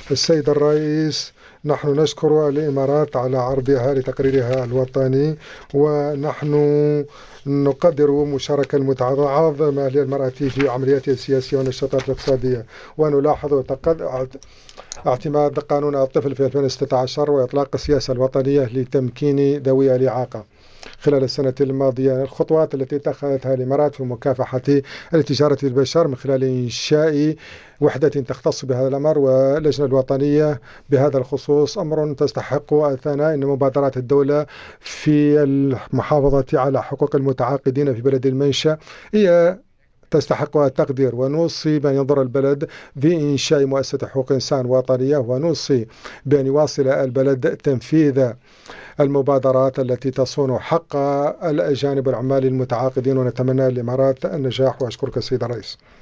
السيد الرئيس، نحن نشكر الإمارات على عرضها لتقريرها الوطني، ونحن نقدر مشاركة المتعاظمة للمرأة في عملياتها السياسية والنشاطات الاقتصادية، ونلاحظ اعتماد قانون الطفل في 2016 وإطلاق السياسة الوطنية لتمكين ذوي الإعاقة خلال السنة الماضية. الخطوات التي اتخذتها الإمارات في مكافحة التجارة بالبشر من خلال إنشاء وحدة تختص بهذا الأمر واللجنة الوطنية بهذا الخصوص أمر تستحق الثناء. إن مبادرات الدولة في المحافظة على حقوق المتعاقدين في بلد المنشأ هي تستحق التقدير، ونوصي بأن ينظر البلد بإنشاء مؤسسة حقوق إنسان وطنية، ونوصي بأن يواصل البلد تنفيذ المبادرات التي تصون حق الأجانب والعمال المتعاقدين، ونتمنى للإمارات النجاح. وأشكرك سيد الرئيس.